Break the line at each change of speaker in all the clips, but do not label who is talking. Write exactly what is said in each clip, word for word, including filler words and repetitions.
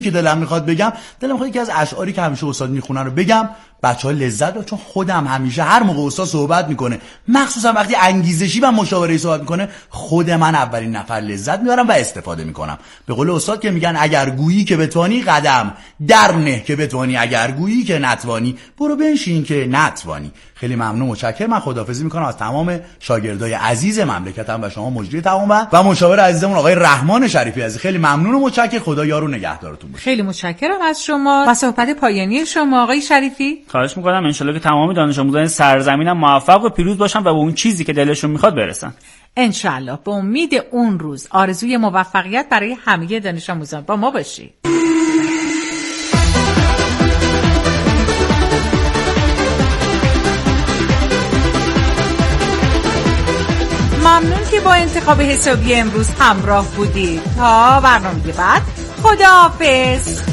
که دلم میخواد بگم، دلم میخواد یکی از اشعاری که همیشه استاد میخونن رو بگم، بچه‌ها لذت ببرن، چون خودم همیشه هر موقع استاد صحبت میکنه، مخصوصا وقتی انگیزشی و مشاوره‌ای صحبت میکنه، خود من اولین نفر لذت میبرم و استفاده میکنم. به قول استاد که میگن اگر گویی که بتوانی قدم در نه که بتوانی، اگر گویی که نتوانی برو بنشین که نتوانی. خیلی ممنون، متشکرم. من خداحافظی میکنم از تمام شاگردای عزیز مملکتم و شما مجری تمام و مشاور عزیزمون آقای رحمان شریفی عزیز. خیلی ممنون و متشکرم. خدا یار و نگهدارتون باشه.
خیلی متشکرم از شما و صحبت پایانی شما آقای شریفی.
خواهش میکنم ان شاءالله که تمام دانش آموزان سرزمینم موفق و پیروز باشن و به اون چیزی که دلشون میخواد برسن.
ان شاءالله. به امید اون روز آرزوی موفقیت برای همه دانش آموزان. با ما باشید. ممنون که با انتخاب حسابی امروز همراه بودید. تا برنامه بعد، خداحافظ.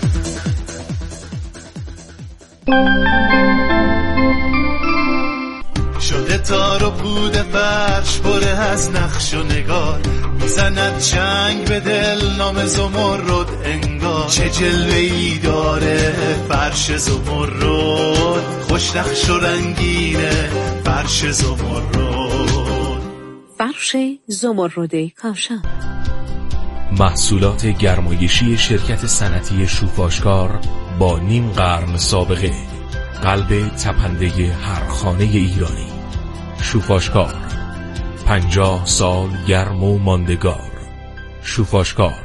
شده تار و پود فرش پره از نقش و نگار، میزند چنگ به دل نام زمرد انگار. چه جلوه‌ای داره فرش زمرد، خوش نقش و رنگینه فرش زمرد.
فرش زمرد کاشان،
محصولات گرمایشی شرکت صنعتی شوفاشکار با نیم قرن سابقه، قلب تپنده هر خانه ایرانی. شوفاشکار، پنجاه سال گرم و ماندگار. شوفاشکار.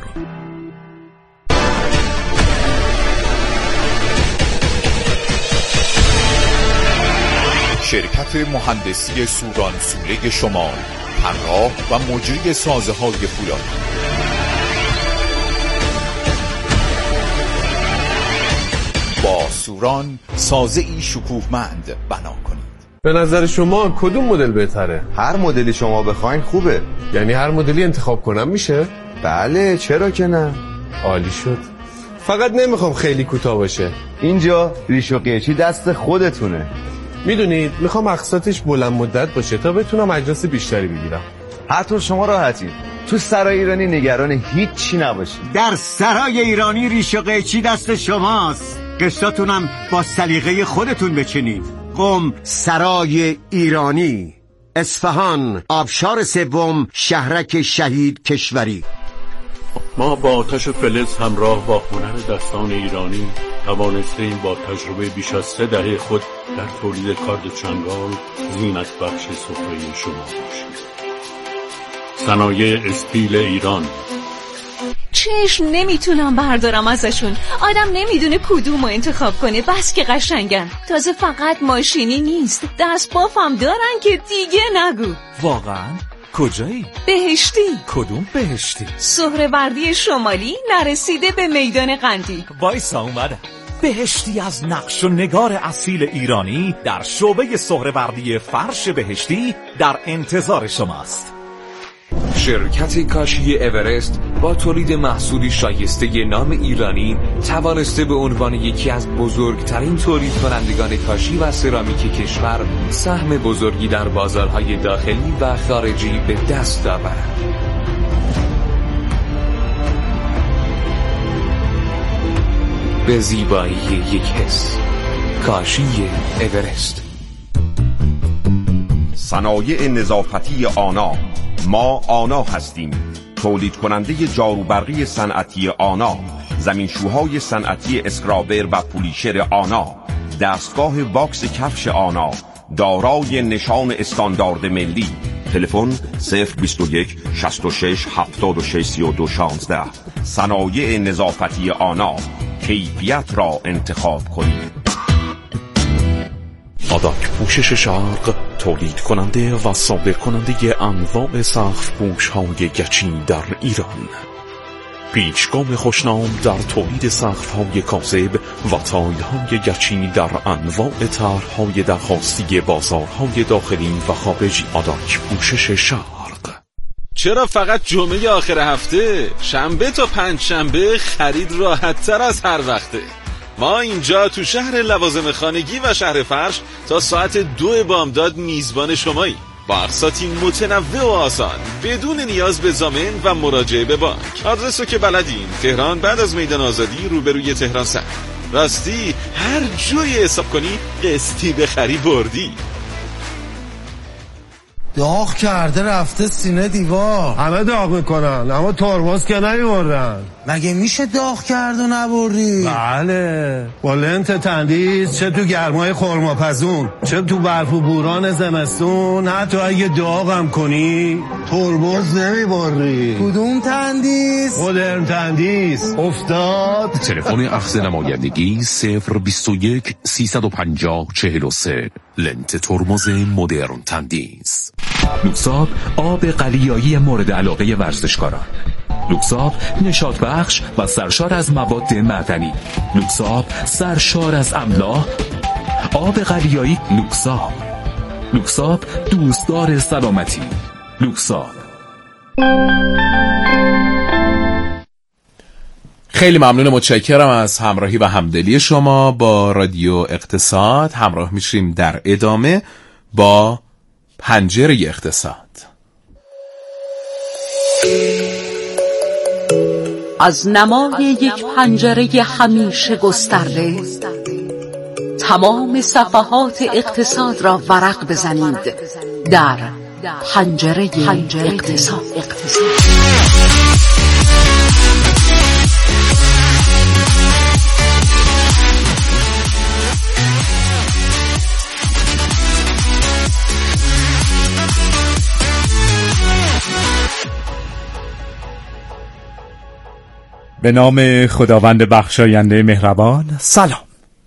شرکت مهندسی سوران سوله شمال، طراح و مجری سازه‌های فولادی. با سوران سازه‌ای شکوهمند بنا کنید.
به نظر شما کدوم مدل بهتره؟
هر مدلی شما بخواین خوبه.
یعنی هر مدلی انتخاب کنم میشه؟
بله، چرا که نه.
عالی شد. فقط نمیخوام خیلی کوتاه باشه.
اینجا ریش و قیچی دست خودتونه.
میدونید میخوام اقساطش بلند مدت باشه تا بتونم اجناس بیشتری بگیرم.
هر طور شما راحتید. تو سرای ایرانی نگران هیچی نباشید.
در سرای ایرانی ریش و قیچی دست شماست. قسطاتونم با سلیقه خودتون بچینید. قم سرای ایرانی، اصفهان، آبشار سوم، شهرک شهید کشوری.
ما با آتش فلز همراه با هنر دستان ایرانی توانستیم با تجربه بیش از سه دهه خود در تولید کارد چنگال زینت بخش سفره شما باشیم. صنایع استیل ایران.
چشم نمیتونم بردارم ازشون. آدم نمیدونه کدوم رو انتخاب کنه، بس که قشنگن. تازه فقط ماشینی نیست، دست بافم دارن که دیگه نگو.
واقعا؟ کجایی؟
بهشتی.
کدوم بهشتی؟
سهروردی شمالی نرسیده به میدان قندیل.
وایسا اومدم. بهشتی از نقش و نگار اصیل ایرانی در شعبه سهروردی فرش بهشتی در انتظار شماست.
شرکت کاشی اورست با تولید محصولی شایسته نام ایرانی توانسته به عنوان یکی از بزرگترین تولید کنندگان کاشی و سرامیک کشور سهم بزرگی در بازارهای داخلی و خارجی به دست آورد. به زیبایی یک حس، کاشی اورست.
صنایع نظافتی آنا. ما آنا هستیم، تولید کننده جاروبرقی صنعتی آنا، زمینشوهای صنعتی اسکرابر و پولیشر آنا، دستگاه واکس کفش آنا، دارای نشان استاندارد ملی. تلفن صفر بیست و یک شصت و شش هفتاد و شش سی و دو شانزده. صنایع نظافتی آنا، کیفیت را انتخاب کنید.
آداک پوشش شرق، تولید کننده و صادر کننده انواع سقف پوش های گچی در ایران. پیشگام خوشنام در تولید سقف های کاذب و تایل های گچی در انواع طرح‌های درخواستی بازارهای داخلی و خارجی. آداک پوشش شرق.
چرا فقط جمعه آخر هفته؟ شنبه تا پنج شنبه خرید راحت تر از هر وقته. ما اینجا تو شهر لوازم خانگی و شهر فرش تا ساعت دو بامداد میزبان شمایی. با اقساطی متنوع و آسان بدون نیاز به ضامن و مراجعه به بانک. آدرسو که بلدین، تهران بعد از میدان آزادی روبروی تهران سر. راستی هر جوری حساب کنی قسطی بخری بردی.
داغ کرده رفته سینه دیوار. همه داغ میکنن اما ترمز که نمیبردن. مگه میشه داغ کرده نبردی؟ بله، با لنت تندیس چه تو گرمای خرماپزون چه تو برف و بوران زمستون، حتی اگه داغم کنی ترمز نمیبری. کدوم تندیس؟ مدرن تندیس. افتاد.
تلفن اخذ نمایندگی صفر بیست و یک سیصد و پنجاه چهل و سه. لنت ترمز مدرن تندیس. لوکساب آب قلیایی مورد علاقه ورزشکاران. لوکساب نشاط بخش و سرشار از مواد معدنی. لوکساب سرشار از املاح. آب قلیایی لوکساب. لوکساب دوستدار سلامتی. لوکساب.
خیلی ممنون، متشکرم از همراهی و همدلی شما با رادیو اقتصاد. همراه میشیم در ادامه با پنجره اقتصاد.
از نمای یک پنجره همیشه گسترده تمام صفحات اقتصاد را ورق بزنید در پنجره اقتصاد.
به نام خداوند بخشاینده مهربان. سلام.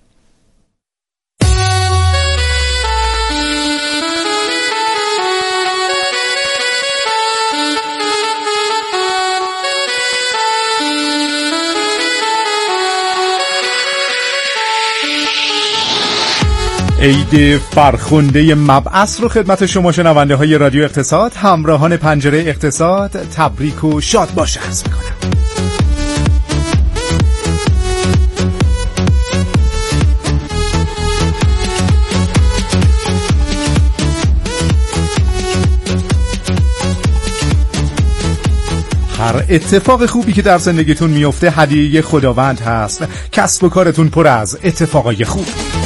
عید فرخنده مبعث رو خدمت شما شنونده های رادیو اقتصاد، همراهان پنجره اقتصاد، تبریک و شاد باشه عرض می‌کنم. هر اتفاق خوبی که در زندگیتون میفته هدیه خداوند هست. کسب و کارتون پر از اتفاقای خوب.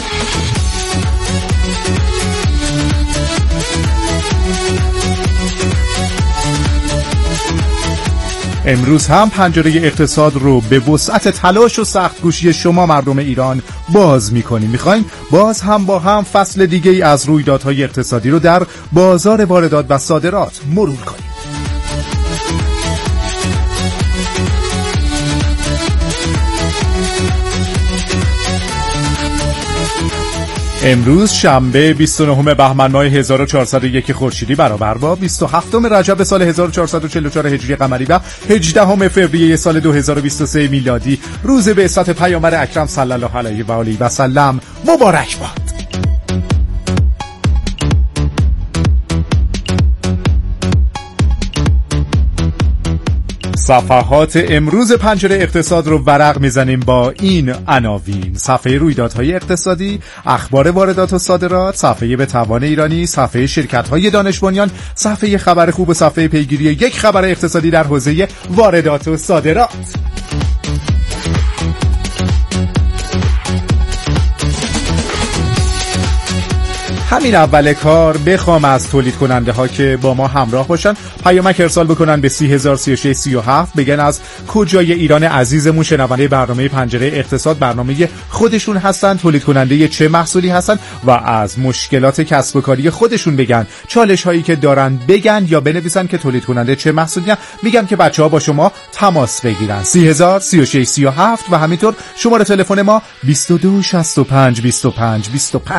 امروز هم پنجره اقتصاد رو به وسعت تلاش و سخت‌کوشی شما مردم ایران باز می‌کنیم. می‌خوایم باز هم با هم فصل دیگه‌ای از رویدادهای اقتصادی رو در بازار واردات و صادرات مرور کنیم. امروز شنبه بیست و نهم بهمن ماه هزار و چهارصد و یک خورشیدی برابر با بیست و هفتم رجب سال هزار و چهارصد و چهل و چهار هجری قمری و هجدهم فوریه سال دو هزار و بیست و سه میلادی روز بعثت پیامبر اکرم صلی الله علیه و آله و سلم مبارک باد. صفحات امروز پنجره اقتصاد رو ورق میزنیم با این عناوین: صفحه رویدادهای اقتصادی، اخبار واردات و صادرات، صفحه به توان ایرانی، صفحه شرکت‌های دانش بنیان، صفحه خبر خوب و صفحه پیگیری یک خبر اقتصادی در حوزه واردات و صادرات. همین اول کار بخوام از تولید کننده ها که با ما همراه باشن پیامک ارسال بکنن به سی هزار سی و شش سی و هفت، بگن از کجای ایران عزیزمون شنونده برنامه پنجره اقتصاد برنامه خودشون هستن، تولید کننده چه محصولی هستن و از مشکلات کسب و کاری خودشون بگن، چالش هایی که دارن بگن یا بنویسن که تولید کننده چه محصولی هستن. میگم که بچه‌ها با شما تماس بگیرن. سی هزار سی و شش سی و هفت و همینطور شماره تلفن ما بیست و دو شصت و پنج بیست و پنج بیست و پنج.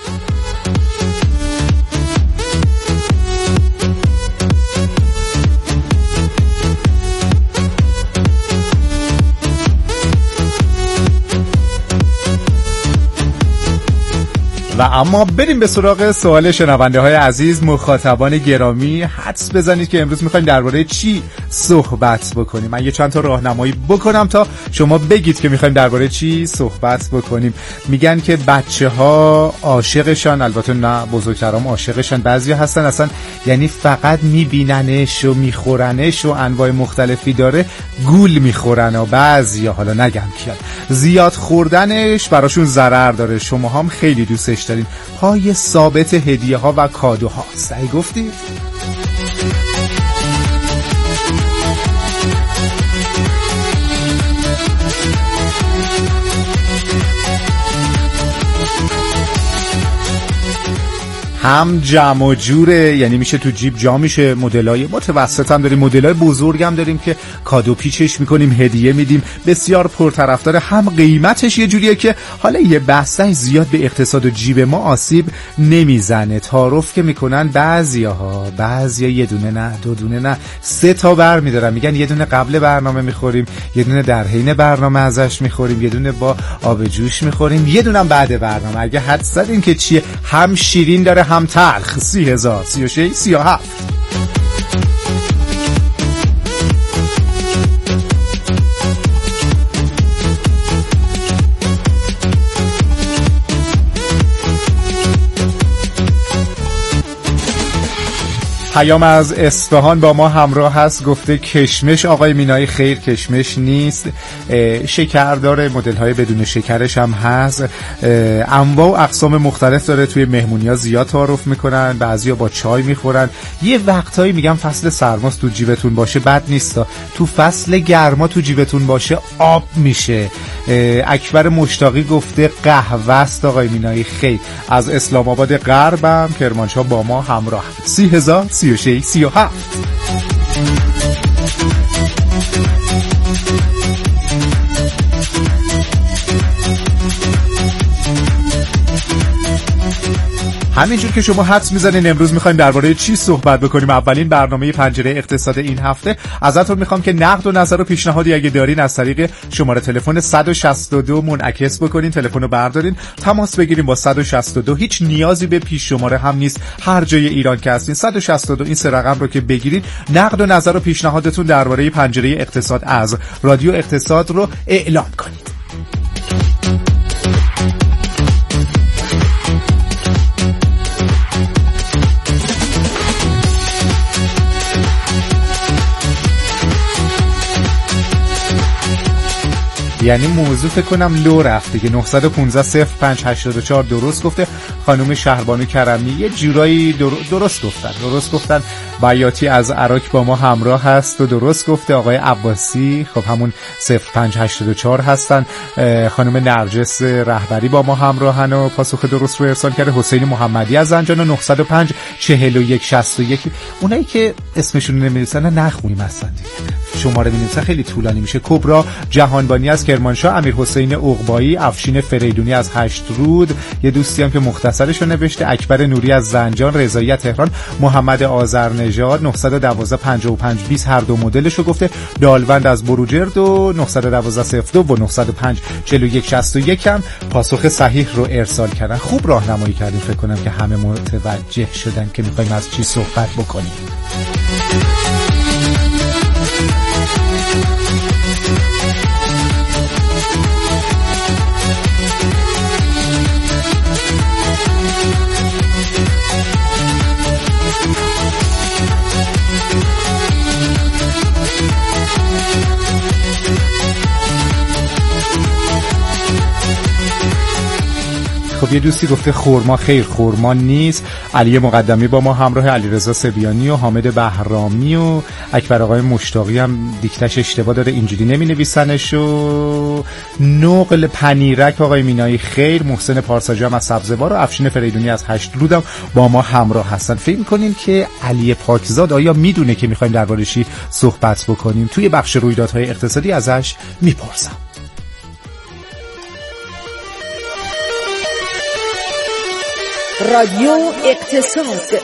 و اما بریم به سراغ سوال شنونده های عزیز. مخاطبان گرامی حدس بزنید که امروز میخوایم درباره چی صحبت بکنیم. من یه چند تا راهنمایی بکنم تا شما بگید که میخوایم درباره چی صحبت بکنیم. میگن که بچه‌ها عاشقشان، البته نه بزرگترام عاشقشان، بعضیا هستن اصلا یعنی فقط میبیننش و میخورنش و انواع مختلفی داره، گول میخورن. و بعضیا حالا نگم کیا، زیاد خوردنش براشون ضرر داره. شما هم خیلی دوستش دارین. پای ثابت هدیه ها و کادوها. صحیح گفتید؟ هم جمع و جوره، یعنی میشه تو جیب جا میشه. مدلای متوسط هم داریم، مدلای بزرگ هم داریم که کادو پیچش میکنیم، هدیه میدیم. بسیار پرطرفدار. هم قیمتش یه جوریه که حالا یه بسته زیاد به اقتصاد و جیب ما آسیب نمیزنه. تعارف که میکنن بعضیاها، بعضیا یه دونه نه، دو دونه نه، سه تا بر میدارن. میگن یه دونه قبل برنامه میخوریم، یه دونه در حین برنامه ازش میخوریم، یه دونه با آب جوش میخوریم، یه دونه بعد برنامه. اگه حد زدین که چیه، هم شیرین داره هم تلخ. سی هزار سی و شش سی و هفت. پیام از اصفهان با ما همراه هست. گفته کشمش آقای مینایی. خیر، کشمش نیست، شکر داره، مدل های بدون شکرش هم هست. انواع و اقسام مختلف داره. توی مهمونی ها زیاد تعارف میکنن، بعضیا با چای میخورن. یه وقتایی میگم فصل سرماست تو جیبتون باشه بد نیستا، تو فصل گرما تو جیبتون باشه آب میشه. اکبر مشتاقی گفته قهوه است آقای مینایی. خیر، از اسلام آباد غربم کرمانشاه با ما همراه. سی هزار سی و شش سی و هفت. همینجور که شما حدس میزنین امروز میخوایم درباره چی صحبت بکنیم. اولین برنامه پنجره اقتصاد این هفته. ازتون میخوام که نقد و نظر و پیشنهادی اگه دارین از طریق شماره تلفن صد و شصت و دو منعکس بکنین، تلفن رو بردارین، تماس بگیریم با صد و شصت و دو. هیچ نیازی به پیش شماره هم نیست، هر جای ایران که هستین صد و شصت و دو این سه رقم رو که بگیرین، نقد و نظر و پیشنهادتون درباره پنجره اقتصاد از رادیو اقتصاد رو اعلام کنید. یعنی موضوع فکر کنم لو رفته که نه یک پنج صفر پنج هشت چهار درست گفته. خانم شهربانو کرمی یه جورایی در... درست گفتن درست گفتن بیاتی از عراق با ما همراه هست و درست گفته. آقای عباسی خب همون صفر پنج هشت چهار هستن. خانم نرجس رهبری با ما همراهن و پاسخ درست رو ارسال کرده. حسین محمدی از زنجان و نه صفر پنج چهل و یک شصت و یک. اونایی که اسمشون نمی‌نویسن نخونیم اصلا دیگه، شماره می‌نویسن خیلی طولانی میشه. کبرا جهانبانی از کرمانشاه، امیر حسین عقبایی، افشین فریدونی از هشت رود، یه دوستی هم که مختصرش رو نوشته، اکبر نوری از زنجان، رضایی تهران، محمد آذرنژاد نه یک دو پنج پنج بیست هر دو مدلش رو گفته. دالوند از بروجرد و نه یک دو صفر دو و نه صفر پنج چهل و یک شصت و یک هم پاسخ صحیح رو ارسال کردن. خوب راهنمایی کردیم، فکر کنم که همه متوجه شدن که می‌خوایم از چی صحبت بکنیم. خب یه دوستی گفته خورما. خیر، خورما نیست. علی مقدمی با ما همراه، علیرضا سبیانی و حامد بهرامی و اکبر آقای مشتاقی هم دیکتش اشتباه داره، اینجوری نمی نویسنش. و نقل پنیرک آقای مینایی. خیر، محسن پارساجی هم از سبزوار و افشین فریدونی از هشت رودم با ما همراه هستن. فکر می‌کنین که علی پاکزاد آیا میدونه که می‌خوایم درباره چی صحبت بکنیم؟ توی بخش رویدادهای اقتصادی ازش میپرسم.
رادیو اقتصاد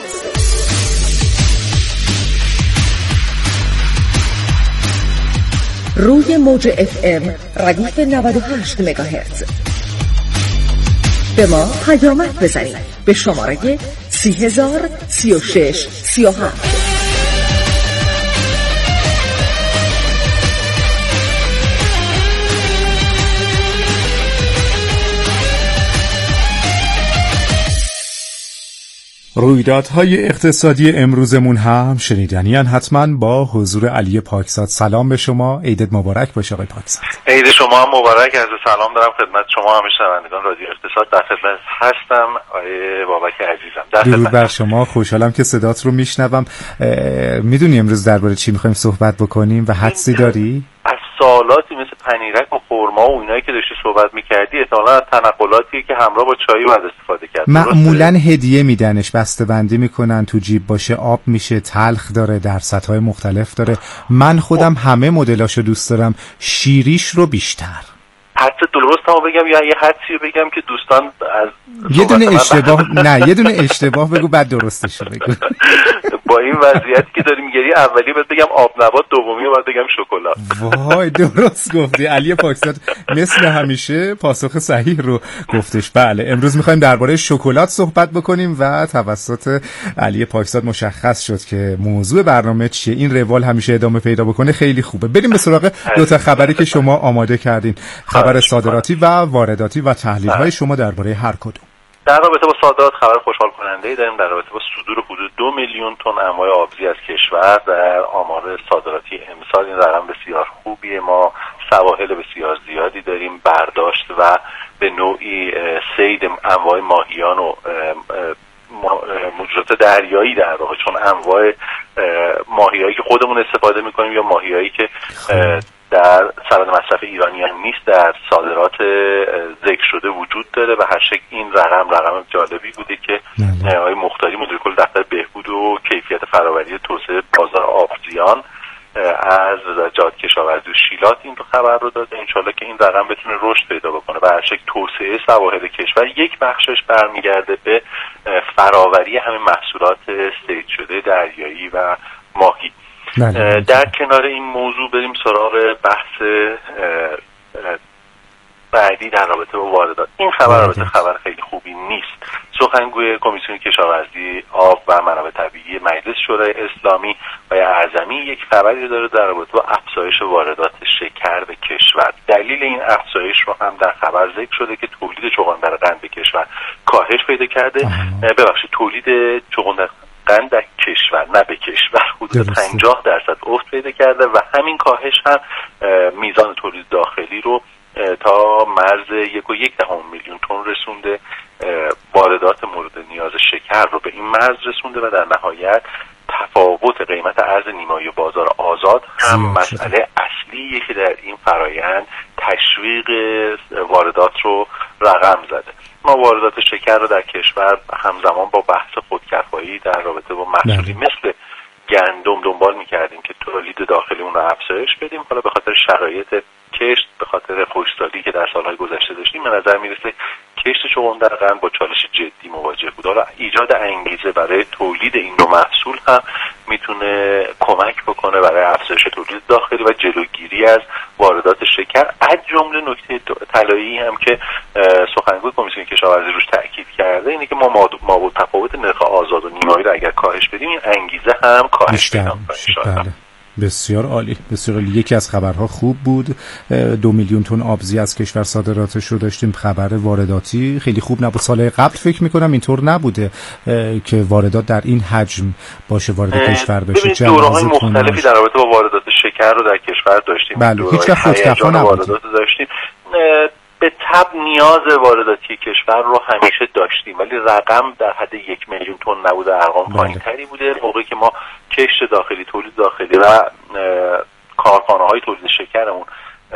روی موج اف ام ردیف نود و هشت مگاهرتز. به ما پیامک بزنید به شماره سی هزار سی و شش سی و هفت.
رویدادهای اقتصادی امروزمون هم شنیدنی ان حتما با حضور علی پاکزاد. سلام به شما، عیدت مبارک باشه آقای پاکزاد.
عید شما هم مبارک. از سلام دارم خدمت شما همه شنوندگان رادیو اقتصاد. در خدمت هستم آقای بابک عزیزم. در
درود بر شما، خوشحالم که صدات رو میشنوم. میدونی امروز درباره چی میخوایم صحبت بکنیم و حدسی داری؟
از سوالاتی مثل پنیرک و خرما و اینایی که داشتی صحبت میکردی احتمالاً از تنقلاتی که همراه با چای باید استفاده کرد.
معمولاً هدیه میدنش، بسته بندی میکنن تو جیب باشه، آب میشه، تلخ داره، درصدهای مختلف داره. من خودم همه مدلاشو دوست دارم، شیریش رو بیشتر.
حدس درست هم بگم یا یه حدسی بگم که دوستان از
یه دونه اشتباه نه یه دونه اشتباه بگو بعد درستش رو بگو.
با این وضعیتی که داری میگیری اولی باید بگم آب نبات، دومی باید بگم شکلات.
وای درست گفتی علی پاکزاد، مثل همیشه پاسخ صحیح رو گفتش. بله امروز میخوایم درباره شکلات صحبت بکنیم و توسط علی پاکزاد مشخص شد که موضوع برنامه چیه. این روال همیشه ادامه پیدا بکنه خیلی خوبه. بریم به سراغ دو تا خبری که شما آماده کردین، خبر صادراتی و وارداتی و تحلیل‌های شما درباره هر کدوم.
در رابطه با صادرات خبر خوشحال کننده داریم در رابطه با صدور حدود دو میلیون تن انواع آبزی از کشور در آمار صادراتی امسال. این رقم بسیار خوبیه. ما سواحل بسیار زیادی داریم، برداشت و به نوعی صید انواع ماهیان و موجودات دریایی در واقع، چون انواع ماهیایی که خودمون استفاده میکنیم یا ماهیایی که در سبد مصرف ایرانیان نیست در صادرات ذکر شده وجود داره و هر شکل این رقم رقم جالبی بوده که آقای مختاری مدیر کل دفتر بهبود و کیفیت فرآوری توسعه بازار آبزیان از وزارت کشاورزی و شیلات این خبر رو داده. انشالله که این رقم بتونه رشد پیدا بکنه و هر شکل توسعه سواحل کشور یک بخشش برمیگرده به فراوری همه محصولات صید شده دریایی و ماهی. در کنار این موضوع بریم سراغ بحث بعدی در رابطه با واردات. این خبر رابطه خبر خیلی خوبی نیست. سخنگوی کمیسیون کشاورزی، آب و منابع طبیعی مجلس شورای اسلامی و اعظمی یک خبری داره در رابطه با افزایش واردات شکر به کشور. دلیل این افزایش رو هم در خبر ذکر شده که تولید چغندر قند به کشور کاهش پیدا کرده. ببخشید تولید چغندر قند در کشور نه به کشور حدود پنجاه درصد افت پیدا کرده و همین کاهش هم میزان تولید داخلی رو تا مرز یک و یک دهم میلیون تن رسونده. واردات مورد نیاز شکر رو به این مرز رسونده و در نهایت تفاوت قیمت ارز نیمایی بازار آزاد هم مسئله اصلیه که در این فرایند تشویق واردات رو رقم زده. ما واردات شکر رو در کشور همزمان با بحث خودکفایی در رابطه با محصولی مثل گندم دنبال می‌کردیم که تولید داخلیمون رو افزایش بدیم. حالا به خاطر شرایط کشت، به خاطر خشکسالی که در سالهای گذشته داشتیم، به نظر میرسه کشت چغندر قند با چالش جدی مواجه بود. حالا ایجاد انگیزه برای تولید این دو محصول هم میتونه کمک بکنه برای افزایش تولید داخلی و جلوگیری از واردات شکر. از جمله نکته طلایی هم که سخنگوی کمیسیون کشاورزی روش تاکید کرده اینه که ما ما تفاوت نرخ آزاد و نیمایی رو اگر کاهش بدیم این انگیزه هم کاهش پیدا می‌کنه.
بسیار عالی، بسیار عالی. یکی از خبرها خوب بود. دو میلیون تن آبزی از کشور صادراتش رو داشتیم. خبر وارداتی خیلی خوب نبود. سال قبل فکر میکنم اینطور نبوده که واردات در این حجم باشه، وارد کشور بشه.
دوره‌های مختلفی در رابطه با واردات شکر رو در کشور داشتیم.
بله، هیچ وقت خودکفا نبودیم.
داشتیم. به تب نیاز وارداتی کشور رو همیشه داشتیم ولی رقم در حد یک میلیون تن نبوده، ارقام پایین‌تری بوده. موقعی که ما کشت داخلی، تولید داخلی و کارخانه‌های تولید شکرمون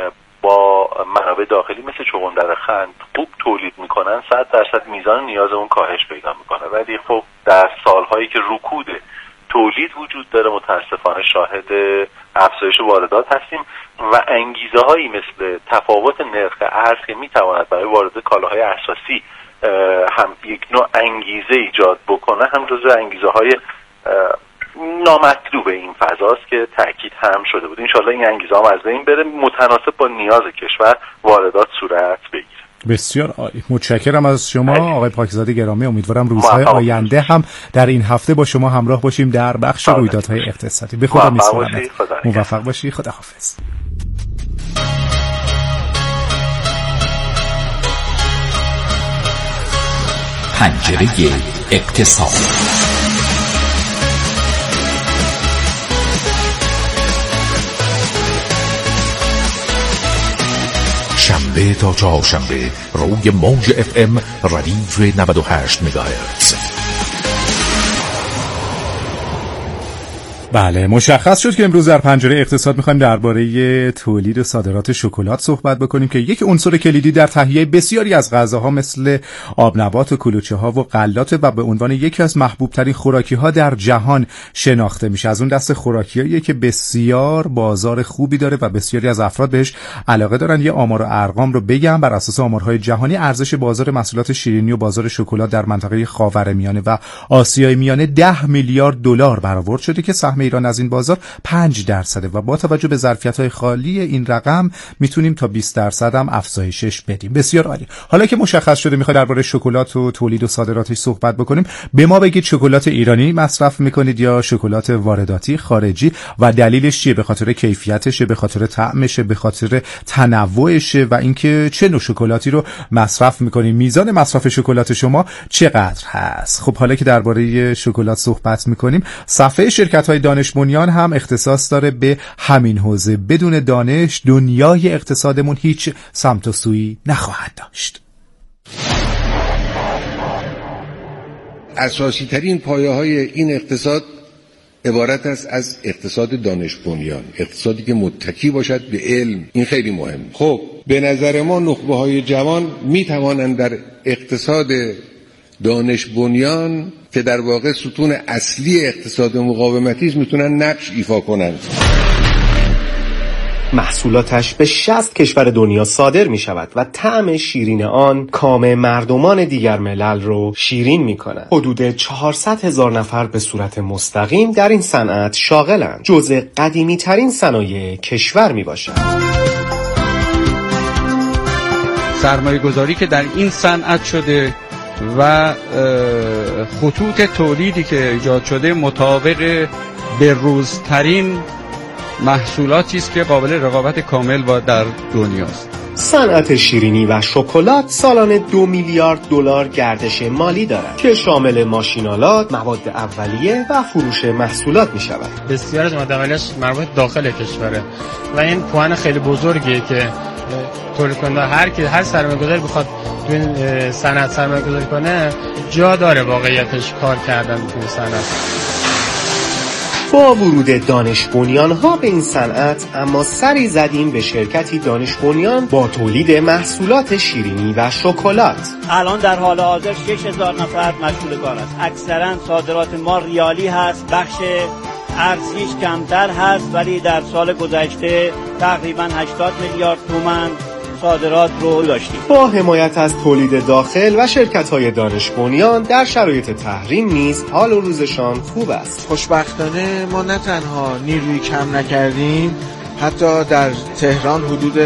با منابع داخلی مثل چغندر قند خوب تولید میکنن، صد درصد میزان نیازمون کاهش پیدا میکنه. ولی خب در سالهایی که رکود تولید وجود داره متاسفانه شاهد افزایش واردات هستیم و انگیزه هایی مثل تفاوت نرخ ارز که میتواند برای وارد کالاهای اساسی هم یک نوع انگیزه ایجاد بکنه هم جزو انگیزه های نامطلوب این فضاست که تاکید هم شده بود. انشالله این انگیزه هم از بین بره، متناسب با نیاز کشور واردات صورت بگیره.
بسیار عالی، متشکرم از شما آقای پاکزاد گرامی. امیدوارم روزهای آینده هم در این هفته با شما همراه باشیم در بخش رویدادهای اقتصادی. به خدا میسپارم. موفق باشی. خداحافظ.
پنجره اقتصاد. شنبه تا چهارشنبه روی موج اف ام ردیف نود و هشت مگاهرتز.
بله، مشخص شد که امروز در پنجره اقتصاد می‌خوایم درباره تولید و صادرات شکلات صحبت بکنیم که یک عنصر کلیدی در تهیه بسیاری از غذاها مثل آبنبات و کلوچه‌ها و غلات و به عنوان یکی از محبوب‌ترین خوراکی‌ها در جهان شناخته میشه. از اون دست خوراکیایی که بسیار بازار خوبی داره و بسیاری از افراد بهش علاقه دارن. یه آمار و ارقام رو بگم. بر اساس آمارهای جهانی ارزش بازار محصولات شیرینی و بازار شکلات در منطقه خاورمیانه و آسیای میانه ده میلیارد دلار برآورد شده که سهم ایران از این بازار پنج درصده و با توجه به ظرفیت‌های خالی این رقم میتونیم تا بیست درصد هم افزایشش بدیم. بسیار عالی. حالا که مشخص شده میخواد درباره شکلات و تولید و صادراتش صحبت بکنیم، به ما بگید شکلات ایرانی مصرف میکنید یا شکلات وارداتی خارجی و دلیلش چیه؟ به خاطر کیفیتشه، به خاطر طعمشه، به خاطر تنوعشه و اینکه چه نوع شکلاتی رو مصرف میکنید؟ میزان مصرف شکلات شما چقدر هست؟ خب حالا که درباره شکلات صحبت میکنیم، صفحه شرکت‌های دانش بنیان هم اختصاص داره به همین حوزه. بدون دانش دنیای اقتصادمون هیچ سمت و سویی نخواهد داشت.
اساسی ترین پایه های این اقتصاد عبارت است از اقتصاد دانش بنیان، اقتصادی که متکی باشد به علم. این خیلی مهم. خب به نظر ما نخبه های جوان می توانند در اقتصاد دانش بنیان که در واقع ستون اصلی اقتصاد مقاومتی است میتونن نقش ایفا کنند.
محصولاتش به شصت کشور دنیا صادر می شود و طعم شیرین آن کام مردمان دیگر ملل رو شیرین می کند. حدود چهارصد هزار نفر به صورت مستقیم در این صنعت شاغلند. جزء قدیمی ترین صنایع کشور می باشد.
سرمایه گذاری که در این صنعت شده و خطوط تولیدی که ایجاد شده مطابق بروزترین محصولاتی است که قابل رقابت کامل با در دنیاست.
صنعت شیرینی و شکلات سالانه دو میلیارد دلار گردش مالی دارد که شامل ماشینالات، مواد اولیه و فروش محصولات می شود.
بسیار از مواد اولیه‌اش مربوط داخل کشوره و این پوان خیلی بزرگیه که تولید کننده هر کی هر سرمایه‌گذاری بخواد تو این صنعت سرمایه‌گذاری کنه جا داره واقعیتش کار کردن تو این صنعت.
با ورود دانش بنیان ها به این صنعت اما سری زدیم به شرکتی دانش بنیان با تولید محصولات شیرینی و شکلات.
الان در حال حاضر شش هزار نفر مشغول کار است. اکثرا صادرات ما ریالی هست، بخش ارزیش کمتر هست، ولی در سال گذشته تقریبا هشتاد میلیارد تومان صادرات رو داشتیم.
با حمایت از تولید داخل و شرکت‌های دانش بنیان در شرایط تحریم نیز حال و روزشان خوب است.
خوشبختانه ما نه تنها نیروی کم نکردیم، حتی در تهران حدود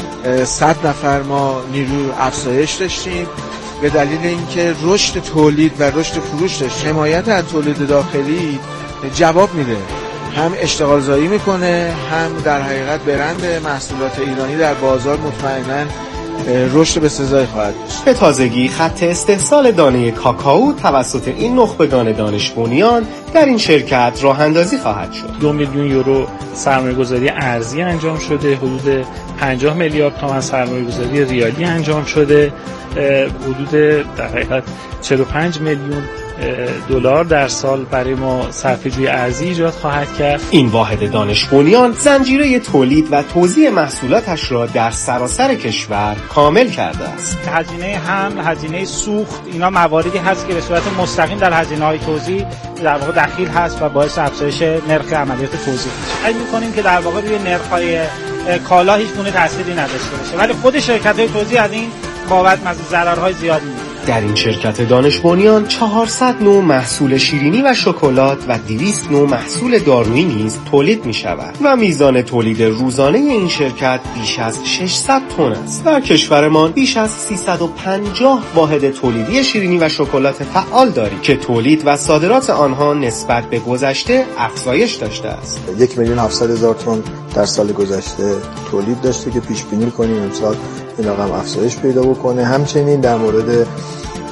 صد نفر ما نیروی افزایش داشتیم به دلیل اینکه رشد تولید و رشد فروش داشت. حمایت از تولید داخلی جواب میده، هم اشتغال زایی میکنه، هم در حقیقت برند محصولات ایرانی در بازار مطمئناً رشد به سزای خواهد داشت.
به تازگی خط استحصال دانه کاکائو توسط این نخبگان دانش بنیان در این شرکت راه اندازی خواهد شد.
دو میلیون یورو سرمایه‌گذاری ارزی انجام شده، حدود پنجاه میلیارد تومان سرمایه‌گذاری ریالی انجام شده، حدود در حقیقت چهل و پنج میلیون دلار در سال برای ما صرفه‌جویی ارزی ایجاد خواهد کرد.
این واحد دانش بنیان زنجیره تولید و توزیع محصولاتش را در سراسر کشور کامل کرده است.
هزینه حمل، هزینه سوخت، اینا مواردی هست که به صورت مستقیم در هزینه‌های توزیع در واقع دخیل هست و باعث افزایش نرخ عملیات توزیع میشه. فکر می‌کنیم که در واقع روی نرخ‌های کالا هیچ گونه تأثیری نداشته باشه، ولی خود شرکت‌های توزیع از این بابت مزید ضررهای زیادی می‌بینه.
در این شرکت دانش بنیان چهارصد نوع محصول شیرینی و شکلات و دویست نوع محصول دارویی نیز تولید می شود و میزان تولید روزانه این شرکت بیش از ششصد تن است. در کشورمان بیش از سیصد و پنجاه واحد تولیدی شیرینی و شکلات فعال داریم که تولید و صادرات آنها نسبت به گذشته افزایش داشته است.
یک میلیون هفتصد هزار تن در سال گذشته تولید داشته که پیش بینی کنیم امسال این رقم افزایش پیدا بکنه. همچنین در مورد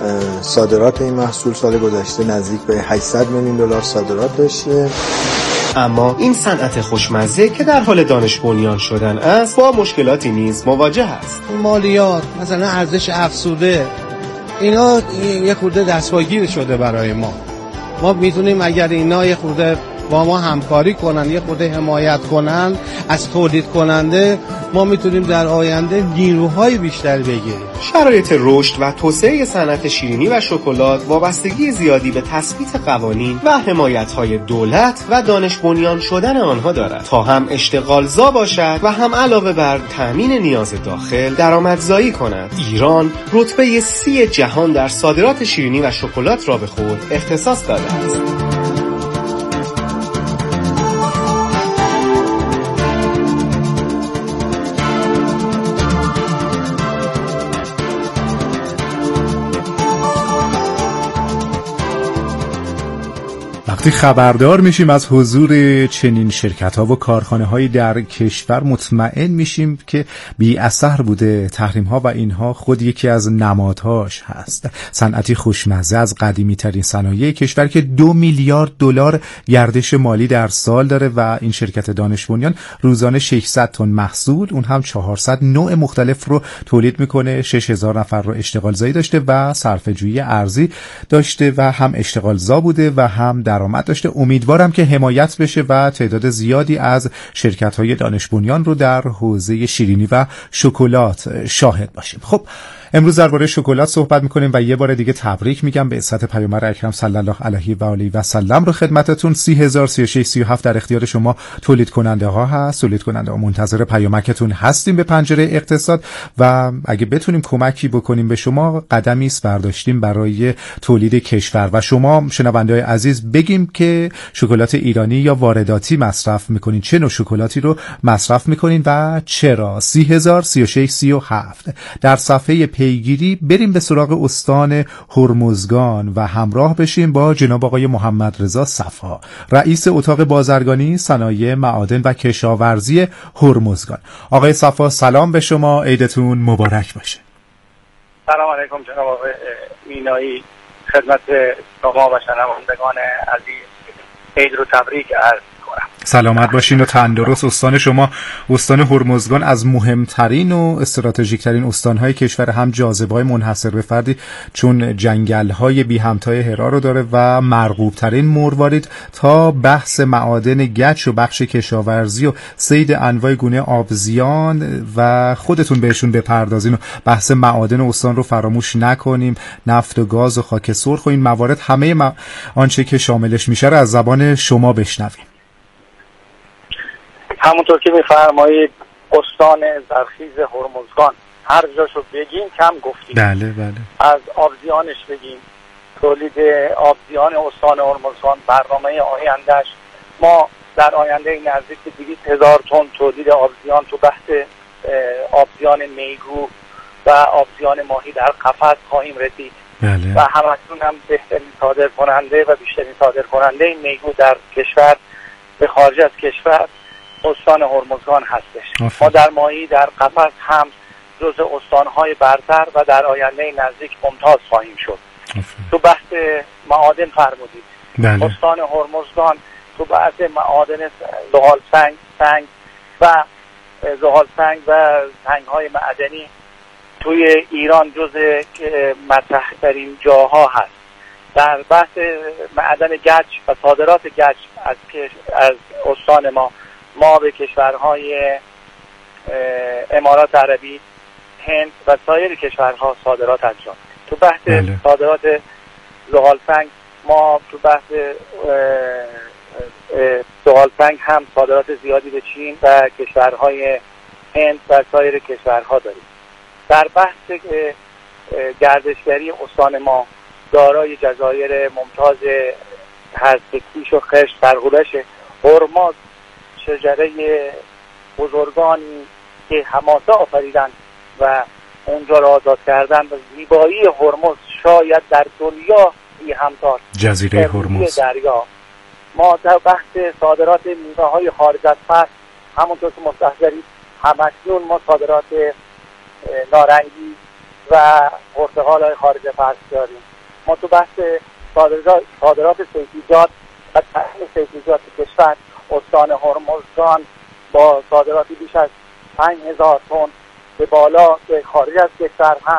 صادرات این محصول سال گذشته نزدیک به هشتصد میلیون دلار صادرات داشتیم.
اما این صنعت خوشمزه که در حال دانش بنیان شدن است با مشکلاتی نیز مواجه است.
مالیات، مثلا ارزش افزوده، اینا یه خورده دستگیر شده برای ما. ما میتونیم اگر اینا یه خورده با ما همکاری کنن، یه خورده حمایت کنن از تولید کننده، ما میتونیم در آینده نیروهای بیشتر بگیریم.
شرایط رشد و توسعه صنعت شیرینی و شکلات وابستگی زیادی به تثبیت قوانین و حمایت‌های دولت و دانش بنیان شدن آنها دارد تا هم اشتغالزا باشد و هم علاوه بر تامین نیاز داخل درآمدزایی کند. ایران رتبه سی جهان در صادرات شیرینی و شکلات را به خود اختصاص داده است.
وقتی خبردار میشیم از حضور چنین شرکت‌ها و کارخانه‌هایی در کشور، مطمئن میشیم که بی اثر بوده. تحریم‌ها و اینها خود یکی از نمادهاش هست. صنعتی خوشمزه از قدیمی‌ترین صنایع کشور که دو میلیارد دلار گردش مالی در سال داره و این شرکت دانش بنیان روزانه ششصد تن محصول، اون هم چهارصد نوع مختلف رو تولید میکنه. شش هزار نفر رو اشتغالزایی داشته و صرفه‌جویی ارزی داشته و هم اشتغالزا بوده و هم درآمد داشته. امیدوارم که حمایت بشه و تعداد زیادی از شرکت‌های دانش بنیان رو در حوزه شیرینی و شکلات شاهد باشیم. خب امروز درباره شکلات صحبت می‌کنیم و یه بار دیگه تبریک میگم به عزت پیامبر اکرم صلی الله علیه و آله و سلم رو خدمتتون. سی هزار سی و شش سی و هفت در اختیار شما تولید کننده ها هست. تولید کننده ها منتظر پیامکتون هستیم به پنجره اقتصاد و اگه بتونیم کمکی بکنیم به شما، قدمی است برداشتیم برای تولید کشور. و شما شنونده‌های عزیز بگیم که شکلات ایرانی یا وارداتی مصرف می‌کنین، چه نوع شکلاتی رو مصرف می‌کنین و چرا؟ سی هزار سی و شش سی و هفت در صفحه پیگیری بریم به سراغ استان هرمزگان و همراه بشیم با جناب آقای محمد رضا صفا، رئیس اتاق بازرگانی صنایع معادن و کشاورزی هرمزگان. آقای صفا سلام به شما، عیدتون مبارک باشه.
سلام علیکم جناب آقای مینایی، خدمت شما و شنوندگان عزیز عید رو تبریک عرض کنم.
سلامت باشین و تندرست. استان شما استان هرمزگان از مهمترین و استراتژیکترین استانهای کشور، هم جاذبه‌های منحصر به فردی چون جنگل‌های بی همتای هرا رو داره و مرغوب‌ترین مروارید تا بحث معادن گچ و بخش کشاورزی و صید انواع گونه آبزیان و خودتون بهشون بپردازین و بحث معادن استان رو فراموش نکنیم. نفت و گاز و خاک سرخ و این موارد، همه ما آنچه که شاملش میشه رو از زبان شما بشنویم.
همونطور که میفرمایید استان زرخیز هرمزگان، هر جاشو بگیم کم گفتیم.
بله بله.
از آبزیانش بگیم، تولید آبزیان استان هرمزگان، برنامه آیندهش، ما در آینده نزدیک به دویست هزار تن تولید آبزیان تو بحث آبزیان میگو و آبزیان ماهی در قفس خواهیم رسید. بله. و همکنون هم بهترین صادر کننده و بیشترین صادر کننده میگو در کشور به خارج از کشور استان هرمزگان هستش. آفر. ما در ماهی در قفس هم جز استانهای برتر و در آینده نزدیک ممتاز خواهیم شد. آفر. تو بحث معادن فرمودید. بله. استان هرمزگان تو بحث معادن زغال سنگ سنگ و زغال سنگ و سنگ‌های معدنی توی ایران جز مطرح ترین جاها هست. در بحث معدن گچ و صادرات گچ از از استان ما ما به کشورهای امارات عربی، هند و سایر کشورها صادرات انجام. تو بحث بله. صادرات زغال سنگ ما تو بحث زغال سنگ هم صادرات زیادی به چین و کشورهای هند و سایر کشورها داریم. در بحث گردشگری استان ما دارای جزایر ممتاز هست که کیش و خشت سرغولش هرمز، شجره بزرگانی که حماسه آفریدن و اونجا را آزاد کردن و زیبایی هرمز شاید در دنیا بی همتار
جزیره هرمز
دریا. ما در بحث صادرات میوه های خارج از فصل همونطور که مستحضرید همکنون ما صادرات نارنگی
و پرتقال‌های خارج فصل داریم. ما تو بحث صادرات صادرات سبزیجات و تحریم سبزیجات کشور استان هرمزگان با صادراتی بیش از پنج هزار تن به بالا به خارج از کشور هم